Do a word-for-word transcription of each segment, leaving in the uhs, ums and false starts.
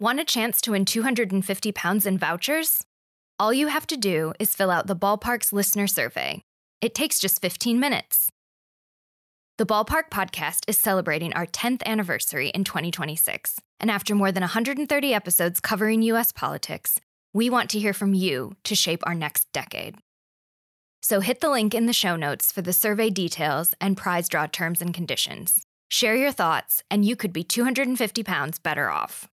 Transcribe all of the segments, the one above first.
Want a chance to win two hundred fifty pounds in vouchers? All you have to do is fill out the Ballpark's listener survey. It takes just fifteen minutes. The Ballpark podcast is celebrating our tenth anniversary in twenty twenty-six, and after more than one hundred thirty episodes covering U S politics, we want to hear from you to shape our next decade. So hit the link in the show notes for the survey details and prize draw terms and conditions. Share your thoughts, and you could be two hundred fifty pounds better off.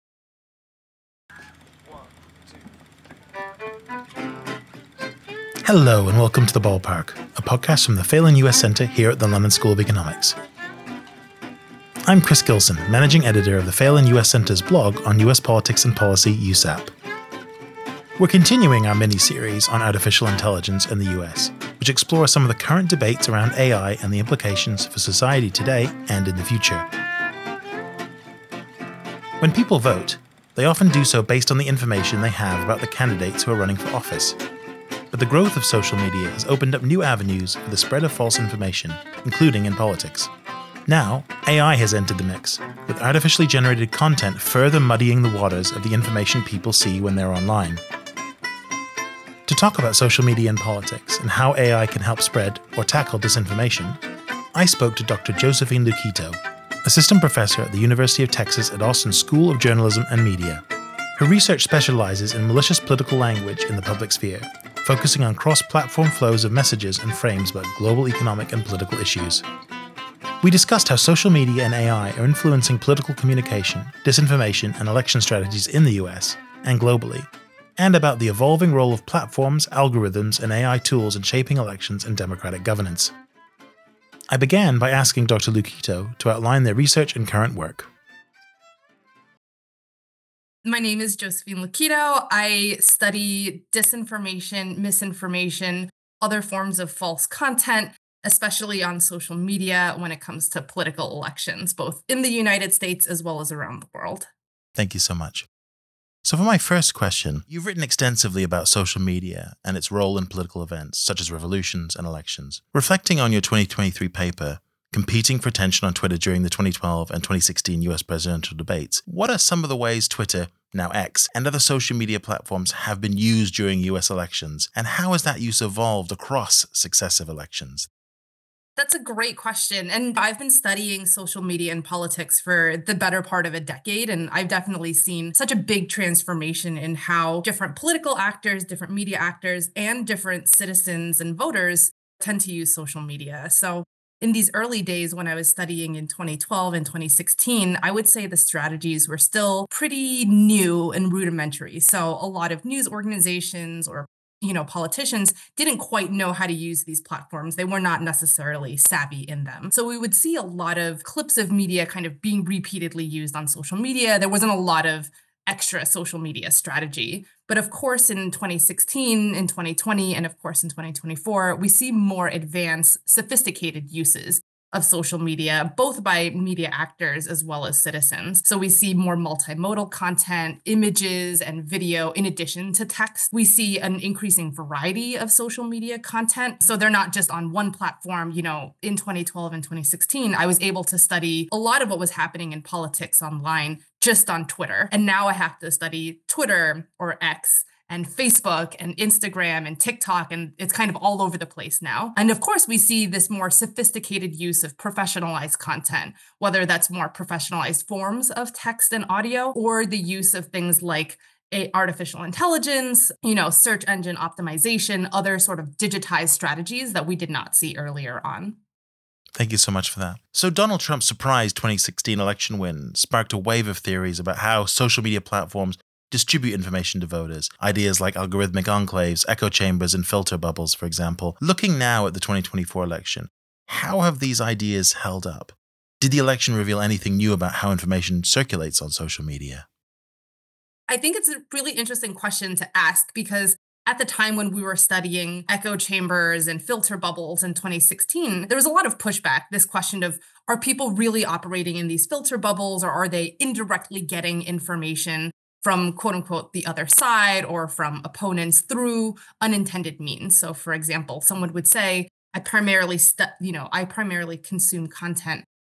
Hello and welcome to The Ballpark, a podcast from the Phelan U S Centre here at the London School of Economics. I'm Chris Gilson, Managing Editor of the Phelan U S Centre's blog on U S politics and policy, U S A P. We're continuing our mini-series on artificial intelligence in the U S, which explores some of the current debates around A I and the implications for society today and in the future. When people vote, they often do so based on the information they have about the candidates who are running for office. But the growth of social media has opened up new avenues for the spread of false information, including in politics. Now, A I has entered the mix, with artificially generated content further muddying the waters of the information people see when they're online. To talk about social media and politics and how A I can help spread or tackle disinformation, I spoke to Doctor Josephine Luquito, Assistant Professor at the University of Texas at Austin School of Journalism and Media. Her research specializes in malicious political language in the public sphere, focusing on cross-platform flows of messages and frames about global economic and political issues. We discussed how social media and A I are influencing political communication, disinformation, and election strategies in the U S and globally, and about the evolving role of platforms, algorithms, and A I tools in shaping elections and democratic governance. I began by asking Doctor Luquito to outline their research and current work. My name is Josephine Luquito. I study disinformation, misinformation, other forms of false content, especially on social media when it comes to political elections, both in the United States as well as around the world. Thank you so much. So for my first question, you've written extensively about social media and its role in political events, such as revolutions and elections. Reflecting on your twenty twenty-three paper, Competing for Attention on Twitter during the twenty twelve and twenty sixteen U S presidential debates, what are some of the ways Twitter, now X, and other social media platforms have been used during U S elections, and how has that use evolved across successive elections? That's a great question. And I've been studying social media and politics for the better part of a decade. And I've definitely seen such a big transformation in how different political actors, different media actors, and different citizens and voters tend to use social media. So in these early days when I was studying in twenty twelve and twenty sixteen, I would say the strategies were still pretty new and rudimentary. So a lot of news organizations or you know, politicians didn't quite know how to use these platforms. They were not necessarily savvy in them. So we would see a lot of clips of media kind of being repeatedly used on social media. There wasn't a lot of extra social media strategy. But of course, in twenty sixteen, in twenty twenty, and of course in twenty twenty-four, we see more advanced, sophisticated uses of social media, both by media actors as well as citizens. So we see more multimodal content, images and video in addition to text. We see an increasing variety of social media content. So they're not just on one platform. You know, in twenty twelve and twenty sixteen, I was able to study a lot of what was happening in politics online just on Twitter. And now I have to study Twitter or X and Facebook and Instagram and TikTok, and it's kind of all over the place now. And of course, we see this more sophisticated use of professionalized content, whether that's more professionalized forms of text and audio, or the use of things like a artificial intelligence, you know, search engine optimization, other sort of digitized strategies that we did not see earlier on. Thank you so much for that. So Donald Trump's surprise twenty sixteen election win sparked a wave of theories about how social media platforms distribute information to voters. Ideas like algorithmic enclaves, echo chambers, and filter bubbles, for example. Looking now at the twenty twenty-four election, how have these ideas held up? Did the election reveal anything new about how information circulates on social media? I think it's a really interesting question to ask because at the time when we were studying echo chambers and filter bubbles in twenty sixteen, there was a lot of pushback. This question of, are people really operating in these filter bubbles, or are they indirectly getting information from quote unquote the other side or from opponents through unintended means? So for example, someone would say, I primarily, stu- you know, I primarily consume content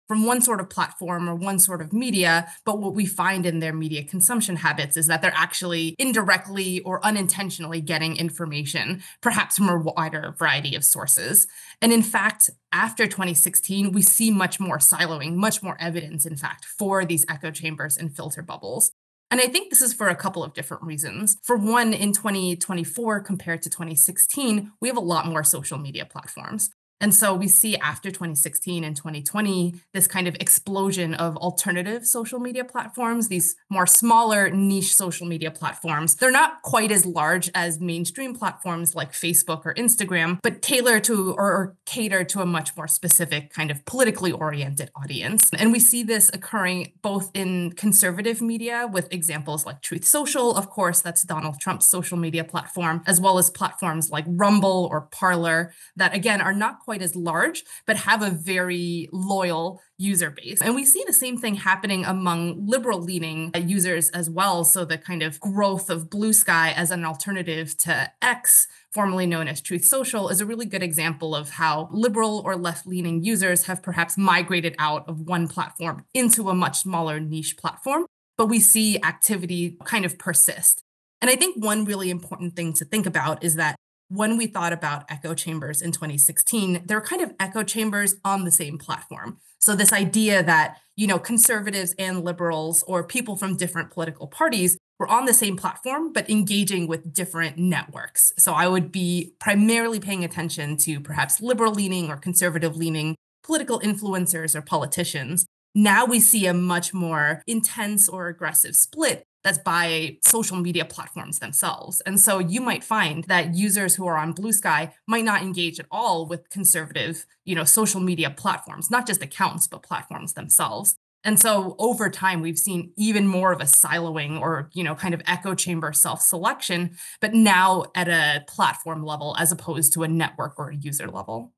from one sort of platform or one sort of media, but what we find in their media consumption habits is that they're actually indirectly or unintentionally getting information, perhaps from a wider variety of sources. And in fact, after twenty sixteen, we see much more siloing, much more evidence, in fact, for these echo chambers and filter bubbles. And I think this is for a couple of different reasons. For one, in twenty twenty-four compared to twenty sixteen, we have a lot more social media platforms. And so we see after twenty sixteen and twenty twenty, this kind of explosion of alternative social media platforms, these more smaller niche social media platforms. They're not quite as large as mainstream platforms like Facebook or Instagram, but tailor to or, or cater to a much more specific kind of politically oriented audience. And we see this occurring both in conservative media with examples like Truth Social, of course, that's Donald Trump's social media platform, as well as platforms like Rumble or Parler that, again, are not quite as large, but have a very loyal user base. And we see the same thing happening among liberal-leaning users as well. So the kind of growth of Blue Sky as an alternative to X, formerly known as Truth Social, is a really good example of how liberal or left-leaning users have perhaps migrated out of one platform into a much smaller niche platform, but we see activity kind of persist. And I think one really important thing to think about is that when we thought about echo chambers in twenty sixteen, there were kind of echo chambers on the same platform. So this idea that, you know, conservatives and liberals or people from different political parties were on the same platform, but engaging with different networks. So I would be primarily paying attention to perhaps liberal leaning or conservative leaning political influencers or politicians. Now we see a much more intense or aggressive split that's by social media platforms themselves. And so you might find that users who are on Blue Sky might not engage at all with conservative, you know, social media platforms, not just accounts, but platforms themselves. And so over time, we've seen even more of a siloing or, you know, kind of echo chamber self-selection, but now at a platform level as opposed to a network or a user level.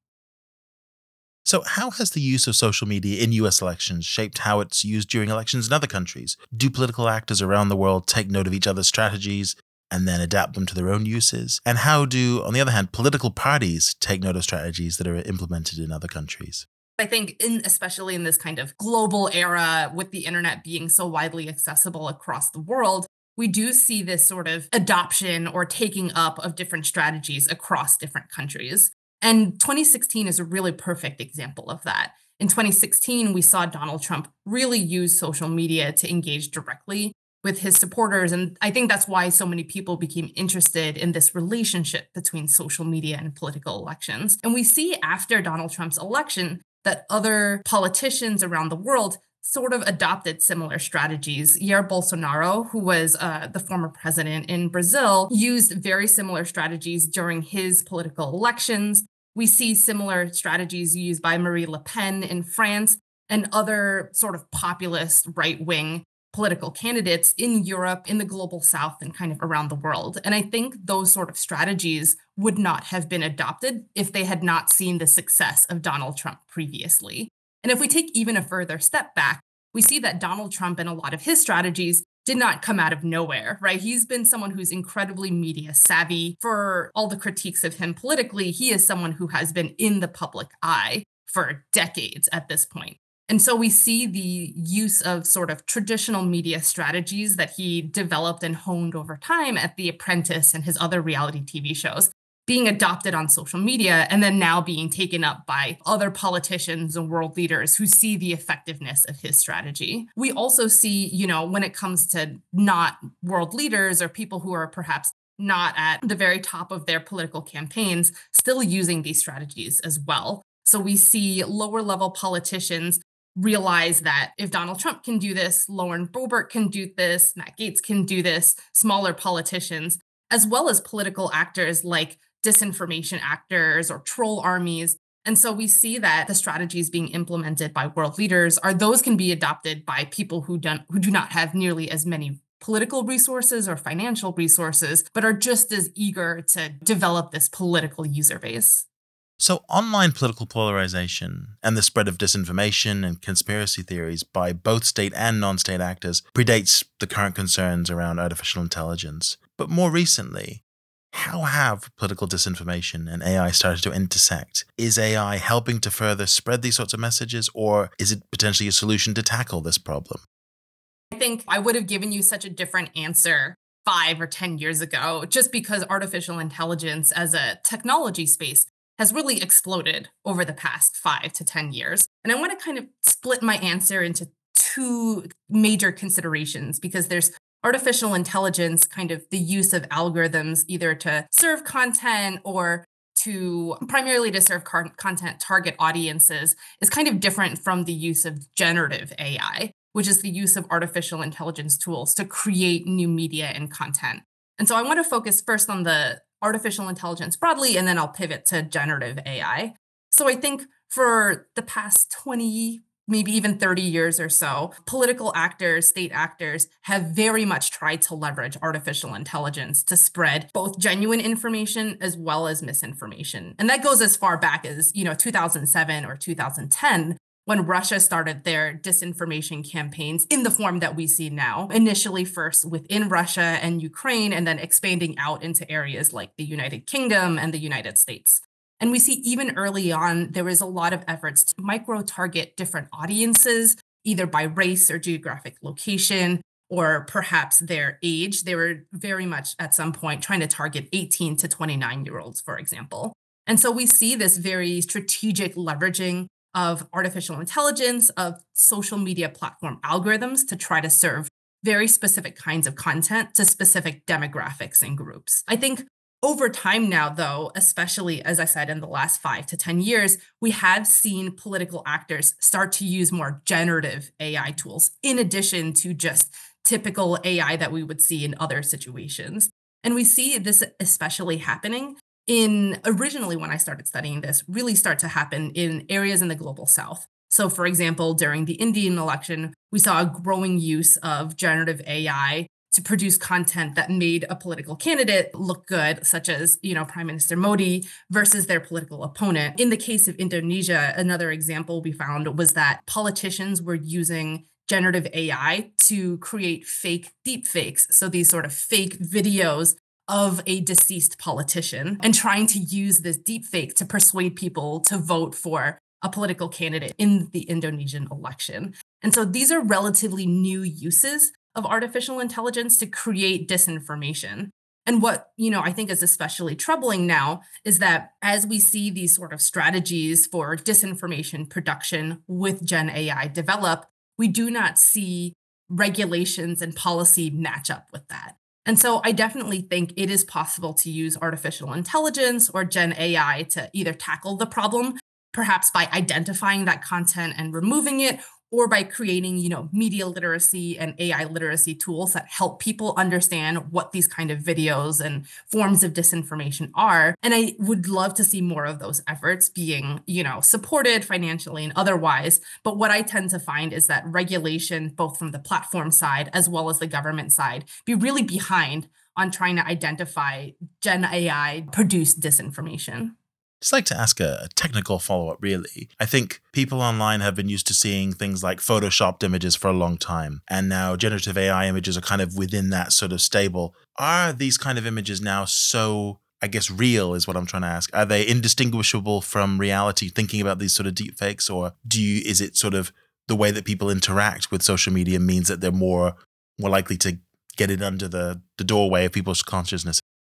So how has the use of social media in U S elections shaped how it's used during elections in other countries? Do political actors around the world take note of each other's strategies and then adapt them to their own uses? And how do, on the other hand, political parties take note of strategies that are implemented in other countries? I think in, especially in this kind of global era with the internet being so widely accessible across the world, we do see this sort of adoption or taking up of different strategies across different countries. And twenty sixteen is a really perfect example of that. In twenty sixteen, we saw Donald Trump really use social media to engage directly with his supporters. And I think that's why so many people became interested in this relationship between social media and political elections. And we see after Donald Trump's election that other politicians around the world sort of adopted similar strategies. Jair Bolsonaro, who was uh, the former president in Brazil, used very similar strategies during his political elections. We see similar strategies used by Marine Le Pen in France and other sort of populist right-wing political candidates in Europe, in the global south, and kind of around the world. And I think those sort of strategies would not have been adopted if they had not seen the success of Donald Trump previously. And if we take even a further step back, we see that Donald Trump and a lot of his strategies did not come out of nowhere, right? He's been someone who's incredibly media savvy. For all the critiques of him politically, he is someone who has been in the public eye for decades at this point. And so we see the use of sort of traditional media strategies that he developed and honed over time at The Apprentice and his other reality T V shows being adopted on social media and then now being taken up by other politicians and world leaders who see the effectiveness of his strategy. We also see, you know, when it comes to not world leaders or people who are perhaps not at the very top of their political campaigns, still using these strategies as well. So we see lower level politicians realize that if Donald Trump can do this, Lauren Boebert can do this, Matt Gaetz can do this, smaller politicians, as well as political actors like disinformation actors or troll armies. And so we see that the strategies being implemented by world leaders are those can be adopted by people who don't who do not have nearly as many political resources or financial resources, but are just as eager to develop this political user base. So online political polarization and the spread of disinformation and conspiracy theories by both state and non-state actors predates the current concerns around artificial intelligence. But more recently, How have political disinformation and A I started to intersect? Is A I helping to further spread these sorts of messages, or is it potentially a solution to tackle this problem? I think I would have given you such a different answer five or ten years ago, just because artificial intelligence as a technology space has really exploded over the past five to ten years. And I want to kind of split my answer into two major considerations because there's artificial intelligence, kind of the use of algorithms either to serve content or to primarily to serve car- content target audiences is kind of different from the use of generative A I, which is the use of artificial intelligence tools to create new media and content. And so I want to focus first on the artificial intelligence broadly, and then I'll pivot to generative A I. So I think for the past twenty, maybe even thirty years or so, political actors, state actors have very much tried to leverage artificial intelligence to spread both genuine information as well as misinformation. And that goes as far back as, you know, two thousand seven or two thousand ten, when Russia started their disinformation campaigns in the form that we see now, initially first within Russia and Ukraine, and then expanding out into areas like the United Kingdom and the United States. And we see even early on, there was a lot of efforts to micro-target different audiences, either by race or geographic location, or perhaps their age. They were very much at some point trying to target eighteen to twenty-nine year olds, for example. And so we see this very strategic leveraging of artificial intelligence, of social media platform algorithms to try to serve very specific kinds of content to specific demographics and groups. I think over time now, though, especially as I said in the last five to ten years, we have seen political actors start to use more generative A I tools in addition to just typical A I that we would see in other situations. And we see this especially happening in originally when I started studying this, really start to happen in areas in the global south. So, for example, during the Indian election, we saw a growing use of generative A I to produce content that made a political candidate look good, such as, you know, Prime Minister Modi versus their political opponent. In the case of Indonesia, another example we found was that politicians were using generative A I to create fake deepfakes. So these sort of fake videos of a deceased politician and trying to use this deepfake to persuade people to vote for a political candidate in the Indonesian election. And so these are relatively new uses of artificial intelligence to create disinformation. And what, you know, I think is especially troubling now is that as we see these sort of strategies for disinformation production with Gen A I develop, we do not see regulations and policy match up with that. And so I definitely think it is possible to use artificial intelligence or Gen A I to either tackle the problem, perhaps by identifying that content and removing it, or by creating, you know, media literacy and A I literacy tools that help people understand what these kind of videos and forms of disinformation are. And I would love to see more of those efforts being, you know, supported financially and otherwise. But what I tend to find is that regulation, both from the platform side as well as the government side, be really behind on trying to identify Gen A I produced disinformation. Just like to ask a, a technical follow-up, really. I think people online have been used to seeing things like photoshopped images for a long time, and now generative A I images are kind of within that sort of stable. Are these kind of images now so, I guess, real is what I'm trying to ask? Are they indistinguishable from reality, thinking about these sort of deep fakes, or do you, is it sort of the way that people interact with social media means that they're more, more likely to get it under the, the doorway of people's consciousness?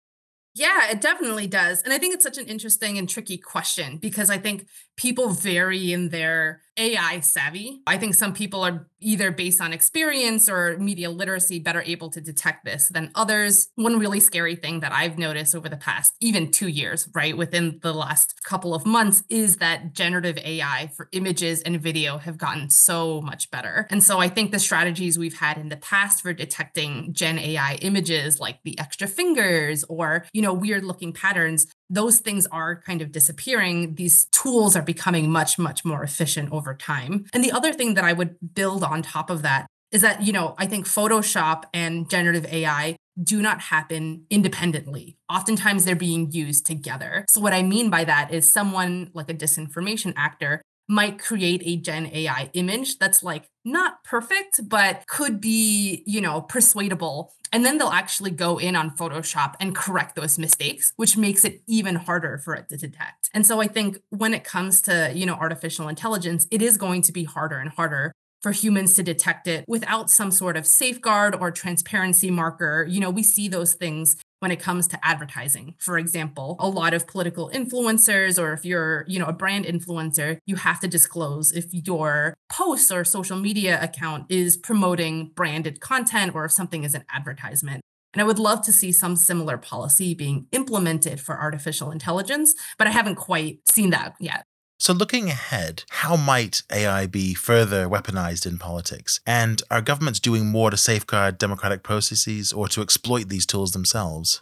Yeah, it definitely does. And I think it's such an interesting and tricky question because I think people vary in their A I savvy. I think some people are either based on experience or media literacy better able to detect this than others. One really scary thing that I've noticed over the past even two years, right, within the last couple of months is that generative A I for images and video have gotten so much better. And so I think the strategies we've had in the past for detecting Gen A I images like the extra fingers or, you know, weird looking patterns, those things are kind of disappearing. These tools are becoming much, much more efficient over time. And the other thing that I would build on top of that is that, you know, I think Photoshop and generative A I do not happen independently. Oftentimes they're being used together. So what I mean by that is someone like a disinformation actor might create a Gen A I image that's like not perfect, but could be, you know, persuadable. And then they'll actually go in on Photoshop and correct those mistakes, which makes it even harder for it to detect. And so I think when it comes to, you know, artificial intelligence, it is going to be harder and harder for humans to detect it without some sort of safeguard or transparency marker. You know, we see those things when it comes to advertising. For example, a lot of political influencers, or if you're, you know, a brand influencer, you have to disclose if your post or social media account is promoting branded content or if something is an advertisement. And I would love to see some similar policy being implemented for artificial intelligence, but I haven't quite seen that yet. So looking ahead, how might A I be further weaponized in politics? And are governments doing more to safeguard democratic processes or to exploit these tools themselves?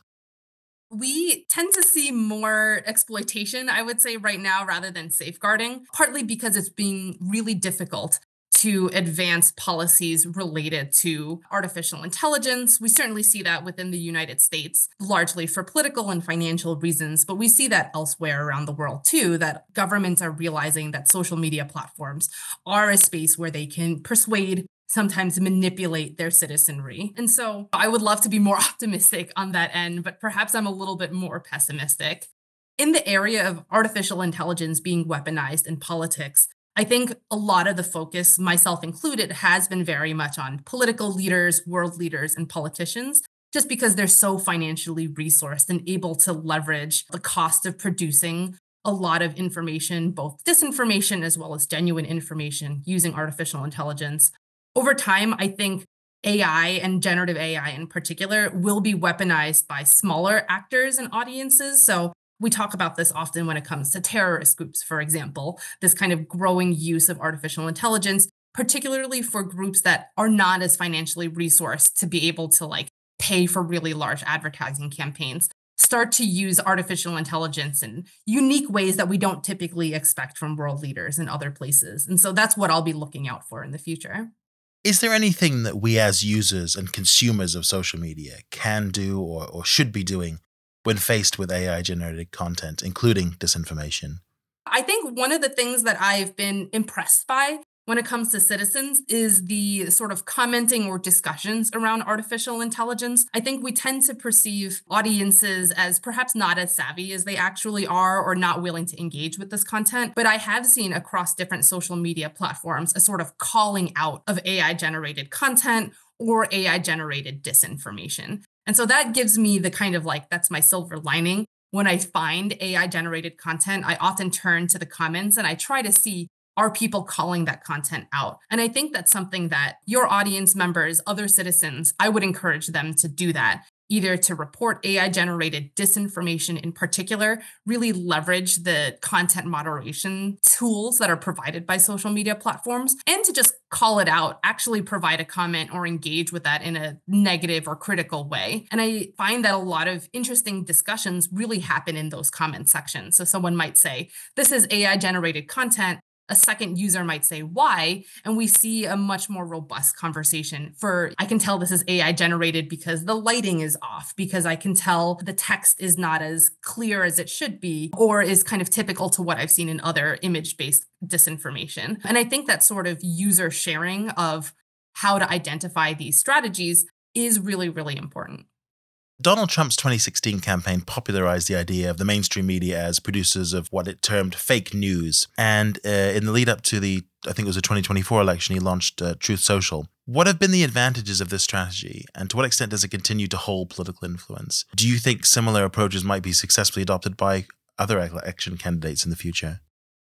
We tend to see more exploitation, I would say, right now rather than safeguarding, partly because it's being really difficult to advance policies related to artificial intelligence. We certainly see that within the United States, largely for political and financial reasons, but we see that elsewhere around the world too, that governments are realizing that social media platforms are a space where they can persuade, sometimes manipulate their citizenry. And so I would love to be more optimistic on that end, but perhaps I'm a little bit more pessimistic. In the area of artificial intelligence being weaponized in politics, I think a lot of the focus, myself included, has been very much on political leaders, world leaders, and politicians, just because they're so financially resourced and able to leverage the cost of producing a lot of information, both disinformation as well as genuine information using artificial intelligence. Over time, I think A I and generative A I in particular will be weaponized by smaller actors and audiences. So we talk about this often when it comes to terrorist groups, for example, this kind of growing use of artificial intelligence, particularly for groups that are not as financially resourced to be able to like pay for really large advertising campaigns, start to use artificial intelligence in unique ways that we don't typically expect from world leaders in other places. And so that's what I'll be looking out for in the future. Is there anything that we as users and consumers of social media can do or, or should be doing when faced with A I-generated content, including disinformation? I think one of the things that I've been impressed by when it comes to citizens is the sort of commenting or discussions around artificial intelligence. I think we tend to perceive audiences as perhaps not as savvy as they actually are or not willing to engage with this content. But I have seen across different social media platforms a sort of calling out of A I-generated content or A I-generated disinformation. And so that gives me the kind of like, that's my silver lining. When I find A I-generated content, I often turn to the comments and I try to see, are people calling that content out? And I think that's something that your audience members, other citizens, I would encourage them to do that, either to report A I-generated disinformation in particular, really leverage the content moderation tools that are provided by social media platforms, and to just call it out, actually provide a comment or engage with that in a negative or critical way. And I find that a lot of interesting discussions really happen in those comment sections. So someone might say, this is A I-generated content. A second user might say why, and we see a much more robust conversation for, I can tell this is A I generated because the lighting is off, because I can tell the text is not as clear as it should be, or is kind of typical to what I've seen in other image-based disinformation. And I think that sort of user sharing of how to identify these strategies is really, really important. Donald Trump's twenty sixteen campaign popularized the idea of the mainstream media as producers of what it termed fake news. And uh, in the lead up to the, I think it was the twenty twenty-four election, he launched uh, Truth Social. What have been the advantages of this strategy? And to what extent does it continue to hold political influence? Do you think similar approaches might be successfully adopted by other election candidates in the future?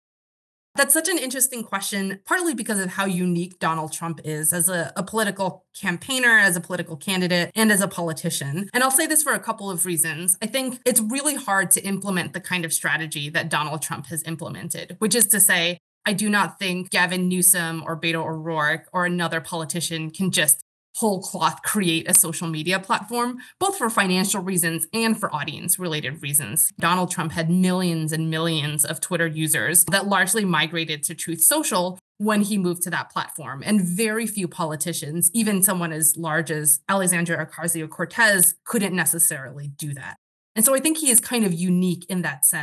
That's such an interesting question, partly because of how unique Donald Trump is as a, a political campaigner, as a political candidate, and as a politician. And I'll say this for a couple of reasons. I think it's really hard to implement the kind of strategy that Donald Trump has implemented, which is to say, I do not think Gavin Newsom or Beto O'Rourke or another politician can just whole cloth create a social media platform, both for financial reasons and for audience related reasons. Donald Trump had millions and millions of Twitter users that largely migrated to Truth Social when he moved to that platform. And very few politicians, even someone as large as Alexandria Ocasio-Cortez, couldn't necessarily do that. And so I think he is kind of unique in that sense.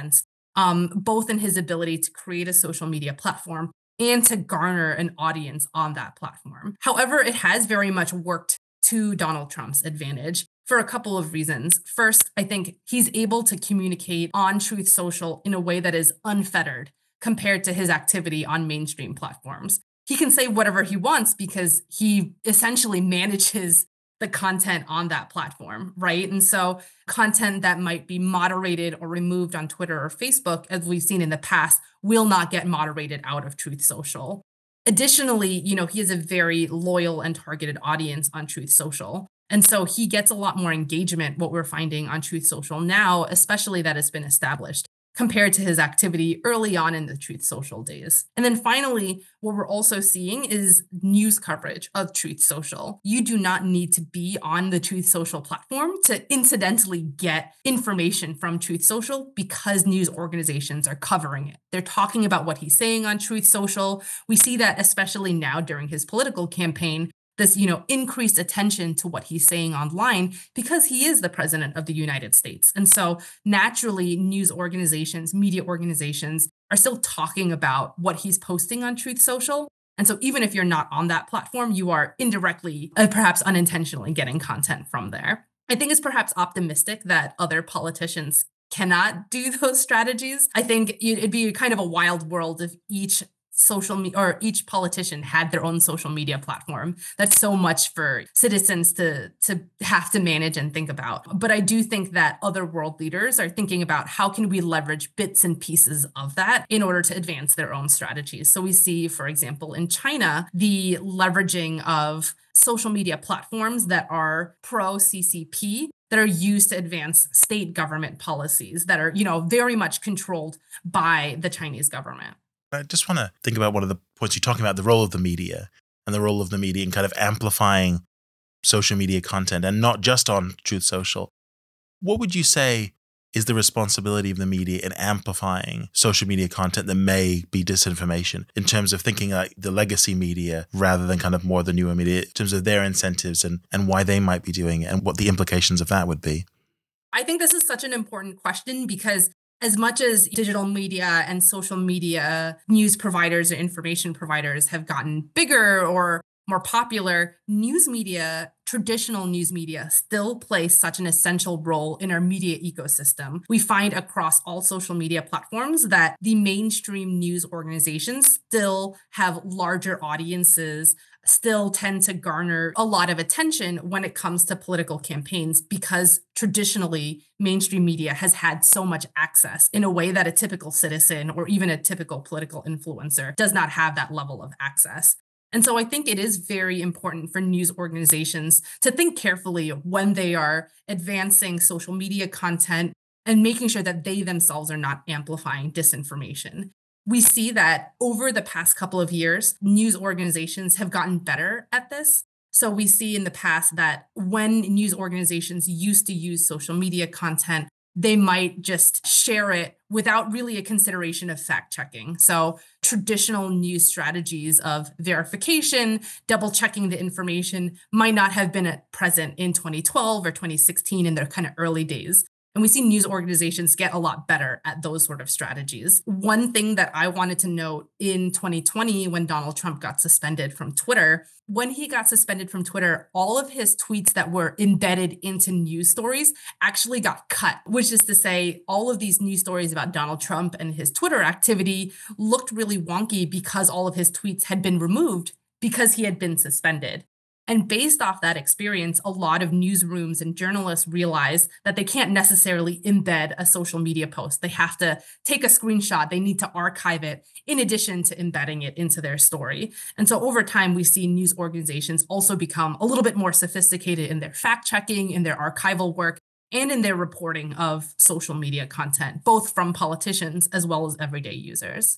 um, both in his ability to create a social media platform and to garner an audience on that platform. However, it has very much worked to Donald Trump's advantage for a couple of reasons. First, I think he's able to communicate on Truth Social in a way that is unfettered compared to his activity on mainstream platforms. He can say whatever he wants because he essentially manages the content on that platform, right? And so content that might be moderated or removed on Twitter or Facebook, as we've seen in the past, will not get moderated out of Truth Social. Additionally, you know, he has a very loyal and targeted audience on Truth Social. And so he gets a lot more engagement, what we're finding on Truth Social now, especially that has been established, compared to his activity early on in the Truth Social days. And then finally, what we're also seeing is news coverage of Truth Social. You do not need to be on the Truth Social platform to incidentally get information from Truth Social because news organizations are covering it. They're talking about what he's saying on Truth Social. We see that especially now during his political campaign, this, you know, increased attention to what he's saying online because he is the president of the United States. And so naturally, news organizations, media organizations are still talking about what he's posting on Truth Social. And so even if you're not on that platform, you are indirectly, uh, perhaps unintentionally getting content from there. I think it's perhaps optimistic that other politicians cannot do those strategies. I think it'd be kind of a wild world if each social media or each politician had their own social media platform. That's so much for citizens to to have to manage and think about. But I do think that other world leaders are thinking about how can we leverage bits and pieces of that in order to advance their own strategies. So we see, for example, in China, the leveraging of social media platforms that are pro-C C P that are used to advance state government policies that are, you know, very much controlled by the Chinese government. I just want to think about one of the points you're talking about, the role of the media and the role of the media in kind of amplifying social media content and not just on Truth Social. What would you say is the responsibility of the media in amplifying social media content that may be disinformation in terms of thinking like the legacy media rather than kind of more the newer media in terms of their incentives and, and why they might be doing it and what the implications of that would be? I think this is such an important question because as much as digital media and social media news providers or information providers have gotten bigger or more popular, news media, traditional news media, still plays such an essential role in our media ecosystem. We find across all social media platforms that the mainstream news organizations still have larger audiences, still tend to garner a lot of attention when it comes to political campaigns because traditionally mainstream media has had so much access in a way that a typical citizen or even a typical political influencer does not have that level of access. And so I think it is very important for news organizations to think carefully when they are advancing social media content and making sure that they themselves are not amplifying disinformation. We see that over the past couple of years, news organizations have gotten better at this. So we see in the past that when news organizations used to use social media content, they might just share it without really a consideration of fact checking. So traditional news strategies of verification, double checking the information might not have been present in twenty twelve or twenty sixteen in their kind of early days. And we see news organizations get a lot better at those sort of strategies. One thing that I wanted to note in twenty twenty, when Donald Trump got suspended from Twitter, when he got suspended from Twitter, all of his tweets that were embedded into news stories actually got cut, which is to say all of these news stories about Donald Trump and his Twitter activity looked really wonky because all of his tweets had been removed because he had been suspended. And based off that experience, a lot of newsrooms and journalists realize that they can't necessarily embed a social media post. They have to take a screenshot. They need to archive it in addition to embedding it into their story. And so over time, we see news organizations also become a little bit more sophisticated in their fact checking, in their archival work, and in their reporting of social media content, both from politicians as well as everyday users.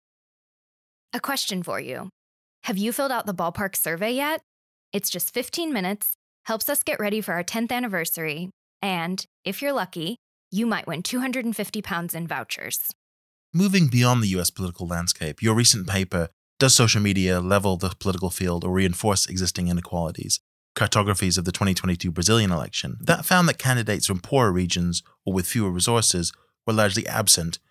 A question for you. Have you filled out the Ballpark survey yet? It's just fifteen minutes, helps us get ready for our tenth anniversary, and, if you're lucky, you might win two hundred fifty pounds in vouchers. Moving beyond the U S political landscape, your recent paper, Does Social Media Level the Political Field or Reinforce Existing Inequalities? Cartographies of the twenty twenty-two Brazilian election, that found that candidates from poorer regions or with fewer resources were largely absent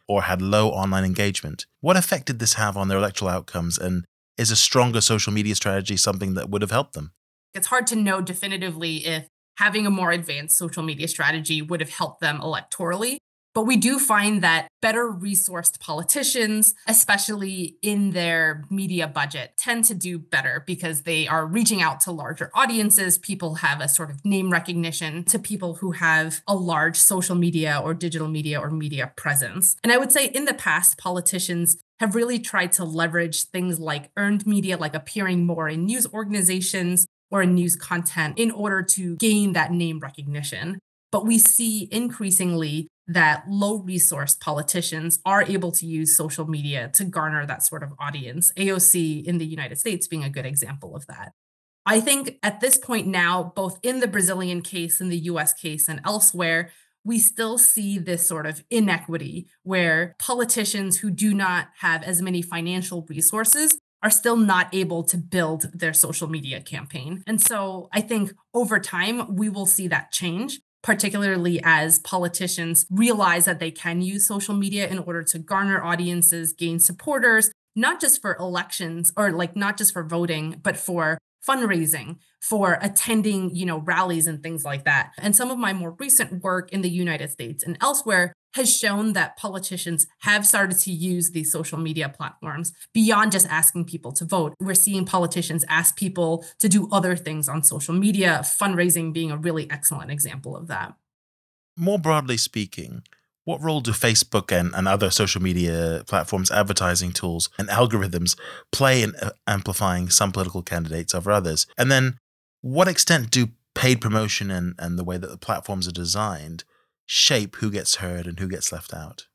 or had low online engagement. What effect did this have on their electoral outcomes, and is a stronger social media strategy something that would have helped them? It's hard to know definitively if having a more advanced social media strategy would have helped them electorally. But we do find that better resourced politicians, especially in their media budget, tend to do better because they are reaching out to larger audiences. People have a sort of name recognition to people who have a large social media or digital media or media presence. And I would say in the past, politicians have really tried to leverage things like earned media, like appearing more in news organizations or in news content in order to gain that name recognition. But we see increasingly that low-resourced politicians are able to use social media to garner that sort of audience, A O C in the United States being a good example of that. I think at this point now, both in the Brazilian case, in the U S case, and elsewhere, we still see this sort of inequity where politicians who do not have as many financial resources are still not able to build their social media campaign. And so I think over time, we will see that change, particularly as politicians realize that they can use social media in order to garner audiences, gain supporters, not just for elections or like not just for voting, but for fundraising, for attending, you know, rallies and things like that. And some of my more recent work in the United States and elsewhere has shown that politicians have started to use these social media platforms beyond just asking people to vote. We're seeing politicians ask people to do other things on social media, fundraising being a really excellent example of that. More broadly speaking, what role do Facebook and, and other social media platforms, advertising tools, and algorithms play in uh, amplifying some political candidates over others? And then what extent do paid promotion and, and the way that the platforms are designed shape who gets heard and who gets left out?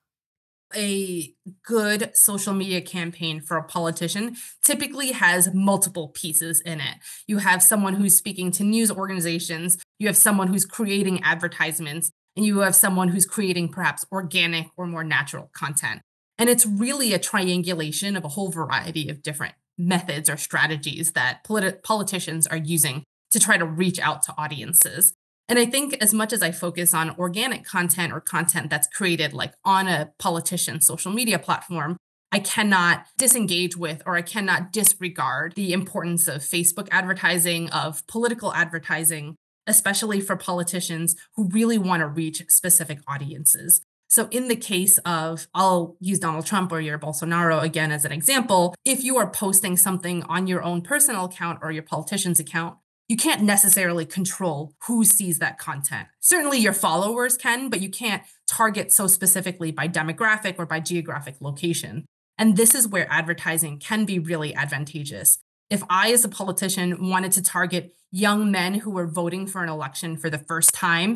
A good social media campaign for a politician typically has multiple pieces in it. You have someone who's speaking to news organizations, you have someone who's creating advertisements, and you have someone who's creating perhaps organic or more natural content. And it's really a triangulation of a whole variety of different methods or strategies that politi- politicians are using to try to reach out to audiences. And I think as much as I focus on organic content or content that's created like on a politician's social media platform, I cannot disengage with or I cannot disregard the importance of Facebook advertising, of political advertising, especially for politicians who really want to reach specific audiences. So in the case of, I'll use Donald Trump or Jair Bolsonaro again as an example, if you are posting something on your own personal account or your politician's account, you can't necessarily control who sees that content. Certainly your followers can, but you can't target so specifically by demographic or by geographic location. And this is where advertising can be really advantageous. If I, as a politician, wanted to target young men who were voting for an election for the first time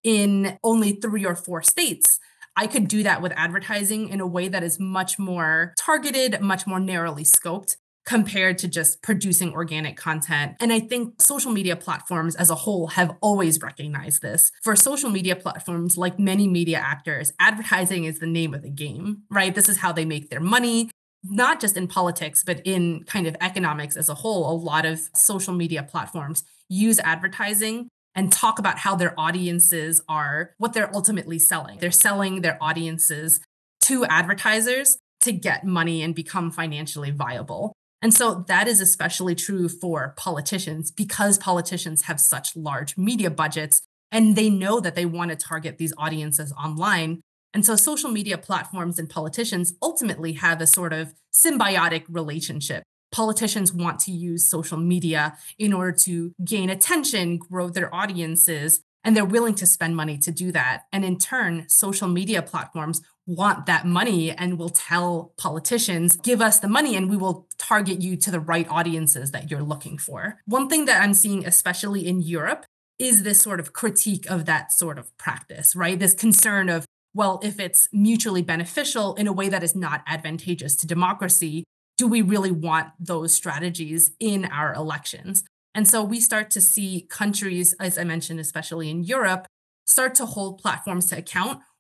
in only three or four states, I could do that with advertising in a way that is much more targeted, much more narrowly scoped, compared to just producing organic content. And I think social media platforms as a whole have always recognized this. For social media platforms, like many media actors, advertising is the name of the game, right? This is how they make their money, not just in politics, but in kind of economics as a whole. A lot of social media platforms use advertising and talk about how their audiences are, what they're ultimately selling. They're selling their audiences to advertisers to get money and become financially viable. And so that is especially true for politicians because politicians have such large media budgets and they know that they want to target these audiences online. And so social media platforms and politicians ultimately have a sort of symbiotic relationship. Politicians want to use social media in order to gain attention, grow their audiences, and they're willing to spend money to do that. And in turn, social media platforms want that money and will tell politicians, give us the money and we will target you to the right audiences that you're looking for. One thing that I'm seeing, especially in Europe, is this sort of critique of that sort of practice, right? This concern of, well, if it's mutually beneficial in a way that is not advantageous to democracy, do we really want those strategies in our elections? And so we start to see countries, as I mentioned, especially in Europe, start to hold platforms to account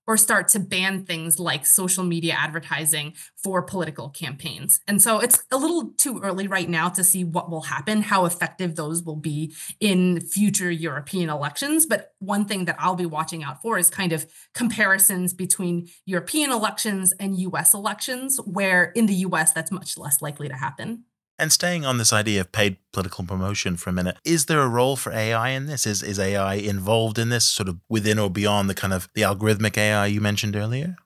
or start to ban things like social media advertising for political campaigns. And so it's a little too early right now to see what will happen, how effective those will be in future European elections. But one thing that I'll be watching out for is kind of comparisons between European elections and U S elections, where in the U S that's much less likely to happen. And staying on this idea of paid political promotion for a minute, is there a role for A I in this? Is is A I involved in this, sort of within or beyond the kind of the algorithmic A I you mentioned earlier?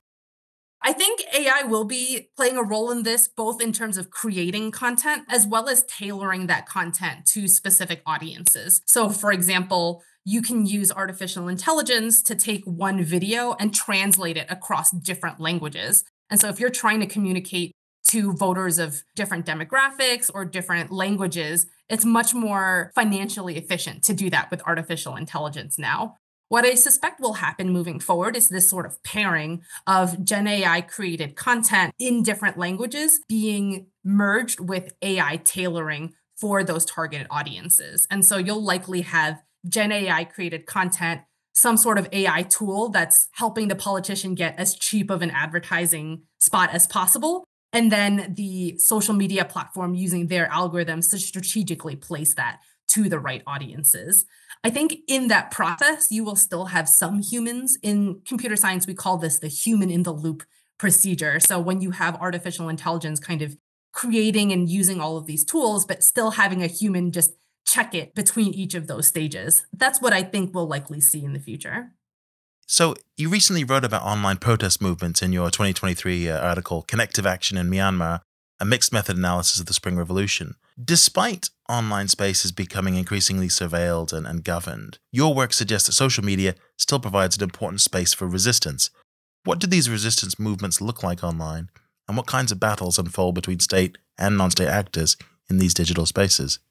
I think A I will be playing a role in this, both in terms of creating content as well as tailoring that content to specific audiences. So, for example, you can use artificial intelligence to take one video and translate it across different languages. And so if you're trying to communicate to voters of different demographics or different languages, it's much more financially efficient to do that with artificial intelligence now. What I suspect will happen moving forward is this sort of pairing of Gen A I created content in different languages being merged with A I tailoring for those targeted audiences. And so you'll likely have Gen A I created content, some sort of A I tool that's helping the politician get as cheap of an advertising spot as possible. And then the social media platform using their algorithms to strategically place that to the right audiences. I think in that process, you will still have some humans. In computer science, we call this the human in the loop procedure. So when you have artificial intelligence kind of creating and using all of these tools, but still having a human just check it between each of those stages, that's what I think we'll likely see in the future. So you recently wrote about online protest movements in your twenty twenty-three uh, article, Connective Action in Myanmar, a mixed method analysis of the Spring Revolution. Despite online spaces becoming increasingly surveilled and, and governed, your work suggests that social media still provides an important space for resistance. What do these resistance movements look like online, and what kinds of battles unfold between state and non-state actors in these digital spaces?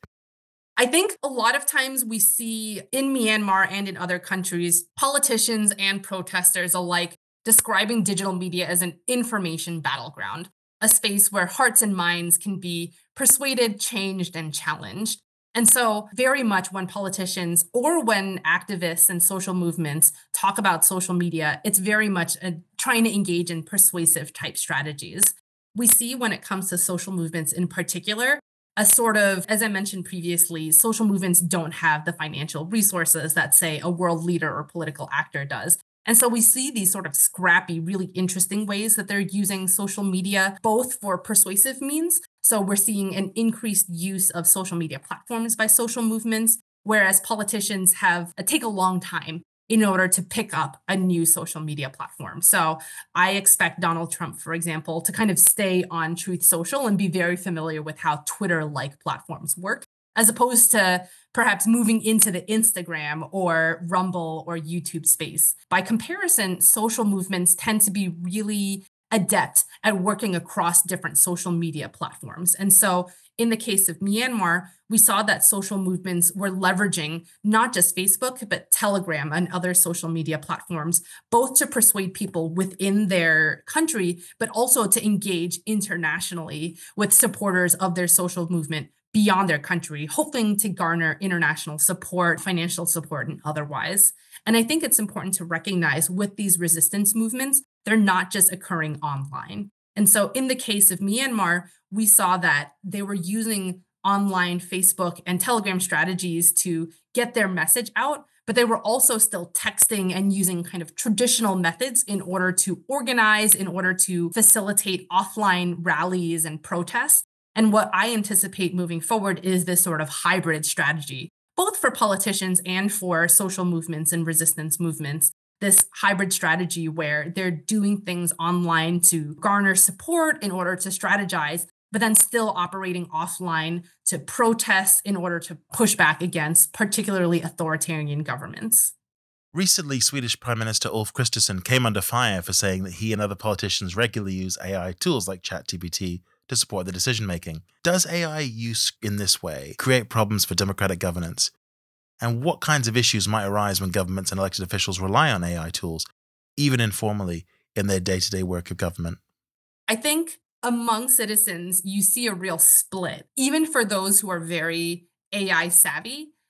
I think a lot of times we see in Myanmar and in other countries, politicians and protesters alike describing digital media as an information battleground, a space where hearts and minds can be persuaded, changed, and challenged. And so very much when politicians or when activists and social movements talk about social media, it's very much a, trying to engage in persuasive type strategies. We see when it comes to social movements in particular, a sort of, as I mentioned previously, social movements don't have the financial resources that, say, a world leader or political actor does. And so we see these sort of scrappy, really interesting ways that they're using social media, both for persuasive means. So we're seeing an increased use of social media platforms by social movements, whereas politicians have uh, take a long time in order to pick up a new social media platform. So I expect Donald Trump, for example, to kind of stay on Truth Social and be very familiar with how Twitter-like platforms work, as opposed to perhaps moving into the Instagram or Rumble or YouTube space. By comparison, social movements tend to be really adept at working across different social media platforms. And so in the case of Myanmar, we saw that social movements were leveraging not just Facebook, but Telegram and other social media platforms, both to persuade people within their country, but also to engage internationally with supporters of their social movement beyond their country, hoping to garner international support, financial support, and otherwise. And I think it's important to recognize with these resistance movements, they're not just occurring online. And so in the case of Myanmar, we saw that they were using online Facebook and Telegram strategies to get their message out, but they were also still texting and using kind of traditional methods in order to organize, in order to facilitate offline rallies and protests. And what I anticipate moving forward is this sort of hybrid strategy, both for politicians and for social movements and resistance movements, this hybrid strategy where they're doing things online to garner support in order to strategize, but then still operating offline to protest in order to push back against particularly authoritarian governments. Recently, Swedish Prime Minister Ulf Kristersson came under fire for saying that he and other politicians regularly use A I tools like ChatGPT to support their decision-making. Does A I use in this way create problems for democratic governance? And what kinds of issues might arise when governments and elected officials rely on A I tools, even informally, in their day-to-day work of government? I think among citizens, you see a real split. Even for those who are very A I savvy,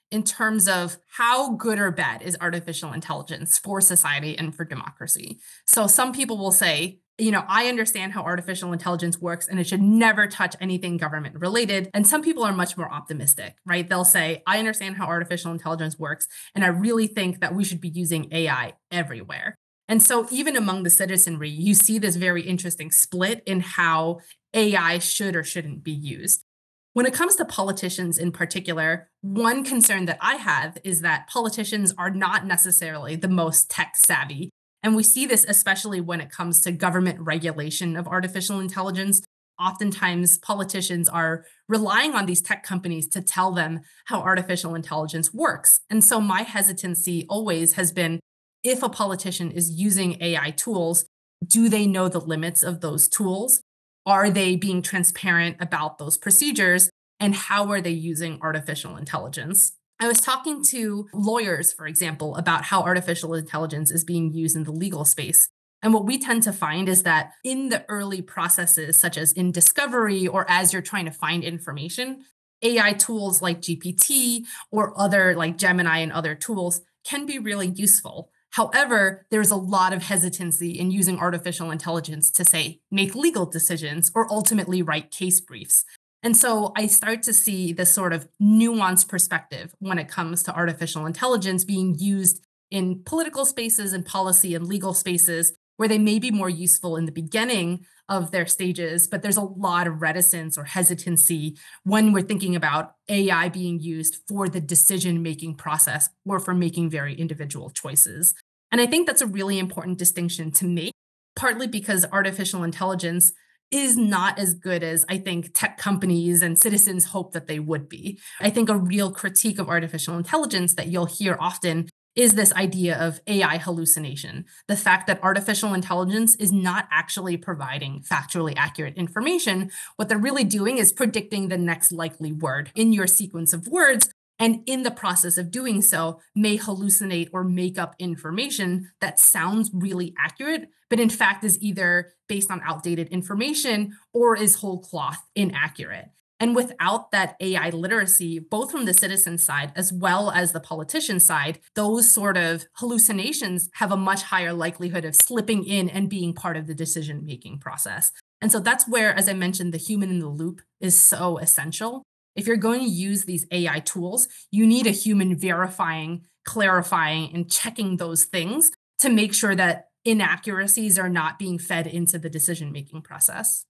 in terms of how good or bad is artificial intelligence for society and for democracy. So some people will say, you know, I understand how artificial intelligence works and it should never touch anything government related. And some people are much more optimistic, right? They'll say, I understand how artificial intelligence works, and I really think that we should be using A I everywhere. And so even among the citizenry, you see this very interesting split in how A I should or shouldn't be used. When it comes to politicians in particular, one concern that I have is that politicians are not necessarily the most tech savvy. And we see this especially when it comes to government regulation of artificial intelligence. Oftentimes, politicians are relying on these tech companies to tell them how artificial intelligence works. And so my hesitancy always has been, if a politician is using A I tools, do they know the limits of those tools? Are they being transparent about those procedures? And how are they using artificial intelligence? I was talking to lawyers, for example, about how artificial intelligence is being used in the legal space. And what we tend to find is that in the early processes, such as in discovery or as you're trying to find information, A I tools like G P T or other like Gemini and other tools can be really useful. However, there's a lot of hesitancy in using artificial intelligence to, say, make legal decisions or ultimately write case briefs. And so I start to see this sort of nuanced perspective when it comes to artificial intelligence being used in political spaces and policy and legal spaces where they may be more useful in the beginning of their stages, but there's a lot of reticence or hesitancy when we're thinking about A I being used for the decision-making process or for making very individual choices. And I think that's a really important distinction to make, partly because artificial intelligence is not as good as I think tech companies and citizens hope that they would be. I think a real critique of artificial intelligence that you'll hear often is this idea of A I hallucination, the fact that artificial intelligence is not actually providing factually accurate information. What they're really doing is predicting the next likely word in your sequence of words, and in the process of doing so, may hallucinate or make up information that sounds really accurate, but in fact is either based on outdated information or is whole cloth inaccurate. And without that A I literacy, both from the citizen side as well as the politician side, those sort of hallucinations have a much higher likelihood of slipping in and being part of the decision-making process. And so that's where, as I mentioned, the human in the loop is so essential. If you're going to use these A I tools, you need a human verifying, clarifying, and checking those things to make sure that inaccuracies are not being fed into the decision-making process.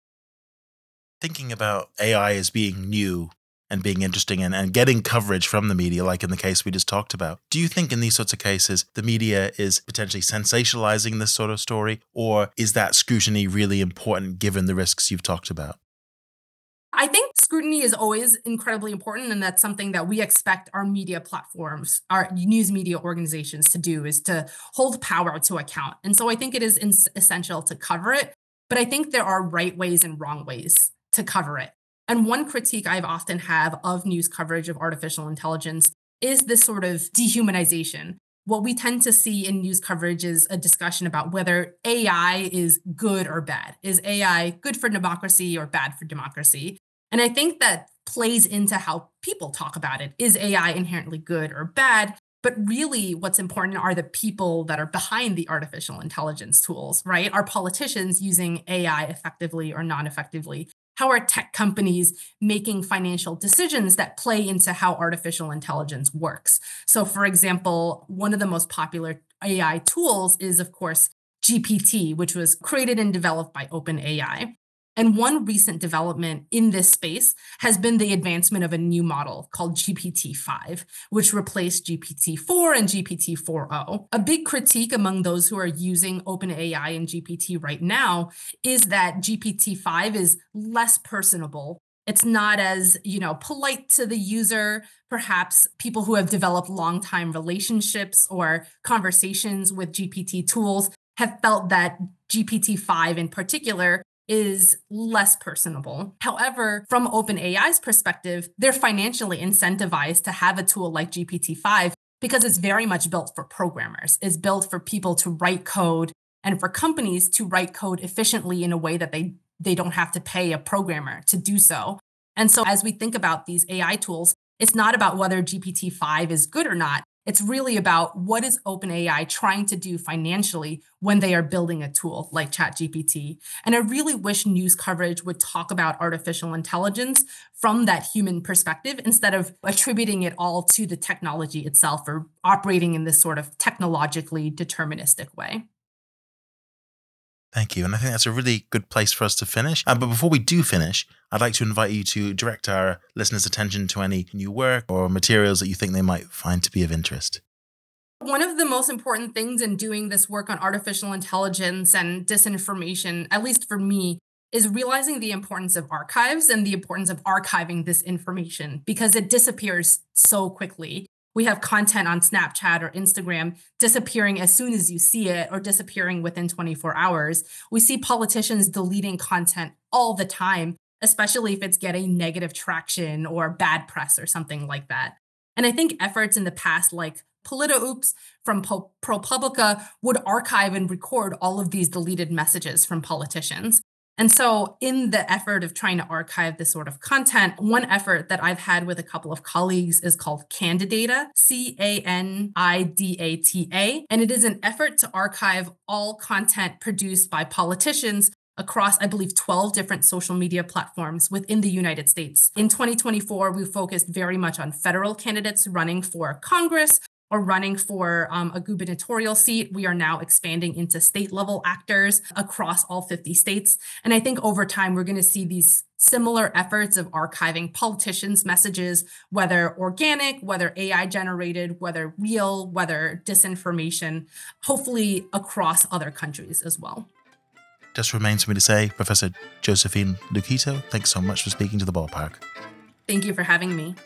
Thinking about A I as being new and being interesting and, and getting coverage from the media, like in the case we just talked about, do you think in these sorts of cases, the media is potentially sensationalizing this sort of story, or is that scrutiny really important given the risks you've talked about? I think scrutiny is always incredibly important, and that's something that we expect our media platforms, our news media organizations to do, is to hold power to account. And so I think it is ins- essential to cover it, but I think there are right ways and wrong ways to cover it. And one critique I've often have of news coverage of artificial intelligence is this sort of dehumanization. What we tend to see in news coverage is a discussion about whether A I is good or bad. Is A I good for democracy or bad for democracy? And I think that plays into how people talk about it. Is A I inherently good or bad? But really, what's important are the people that are behind the artificial intelligence tools, right? Are politicians using A I effectively or non-effectively? How are tech companies making financial decisions that play into how artificial intelligence works? So, for example, one of the most popular A I tools is, of course, G P T, which was created and developed by OpenAI. And one recent development in this space has been the advancement of a new model called G P T five, which replaced G P T four and G P T four point oh. A big critique among those who are using OpenAI and G P T right now is that G P T five is less personable. It's not as, you know, polite to the user. Perhaps people who have developed long-time relationships or conversations with G P T tools have felt that G P T five in particular is less personable. However, from OpenAI's perspective, they're financially incentivized to have a tool like G P T five because it's very much built for programmers. It's built for people to write code and for companies to write code efficiently in a way that they, they don't have to pay a programmer to do so. And so as we think about these A I tools, It's not about whether G P T five is good or not. It's really about what is OpenAI trying to do financially when they are building a tool like ChatGPT. And I really wish news coverage would talk about artificial intelligence from that human perspective instead of attributing it all to the technology itself or operating in this sort of technologically deterministic way. Thank you. And I think that's a really good place for us to finish. Uh, but before we do finish, I'd like to invite you to direct our listeners' attention to any new work or materials that you think they might find to be of interest. One of the most important things in doing this work on artificial intelligence and disinformation, at least for me, is realizing the importance of archives and the importance of archiving this information because it disappears so quickly. We have content on Snapchat or Instagram disappearing as soon as you see it or disappearing within twenty-four hours. We see politicians deleting content all the time, especially if it's getting negative traction or bad press or something like that. And I think efforts in the past, like PolitiOps from po- ProPublica, would archive and record all of these deleted messages from politicians. And so in the effort of trying to archive this sort of content, one effort that I've had with a couple of colleagues is called Candidata, C A N I D A T A. And it is an effort to archive all content produced by politicians across, I believe, twelve different social media platforms within the United States. In twenty twenty-four, we focused very much on federal candidates running for Congress or running for um, a gubernatorial seat. We are now expanding into state level actors across all fifty states. And I think over time, we're going to see these similar efforts of archiving politicians' messages, whether organic, whether A I generated, whether real, whether disinformation, hopefully across other countries as well. Just remains for me to say, Professor Josephine Luquito, thanks so much for speaking to The Ballpark. Thank you for having me.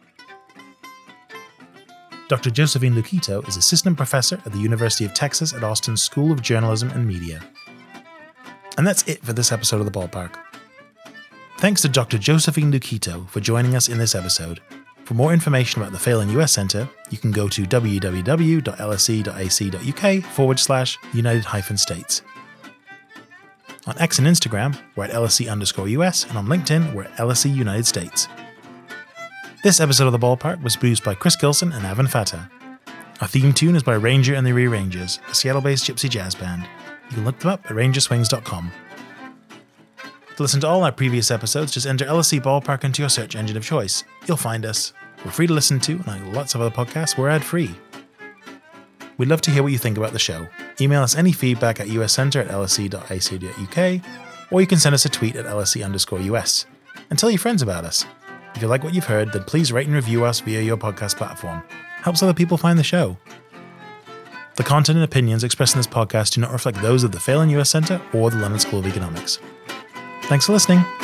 Doctor Josephine Luquito is Assistant Professor at the University of Texas at Austin's School of Journalism and Media. And that's it for this episode of The Ballpark. Thanks to Doctor Josephine Luquito for joining us in this episode. For more information about the Phelan U S Center, you can go to www.lse.ac.uk forward slash United hyphen States. On X and Instagram, we're at L S E underscore U S, and on LinkedIn, we're at L S E United States. This episode of The Ballpark was produced by Chris Gilson and Avan Fatah. Our theme tune is by Ranger and the Rearrangers, a Seattle-based gypsy jazz band. You can look them up at ranger swings dot com. To listen to all our previous episodes, just enter L S E Ballpark into your search engine of choice. You'll find us. We're free to listen to, and like lots of other podcasts, we're ad-free. We'd love to hear what you think about the show. Email us any feedback at uscenter at L S E dot A C dot U K, or you can send us a tweet at L S E underscore U S. And tell your friends about us. If you like what you've heard, then please rate and review us via your podcast platform. Helps other people find the show. The content and opinions expressed in this podcast do not reflect those of the Phelan U S Center or the London School of Economics. Thanks for listening.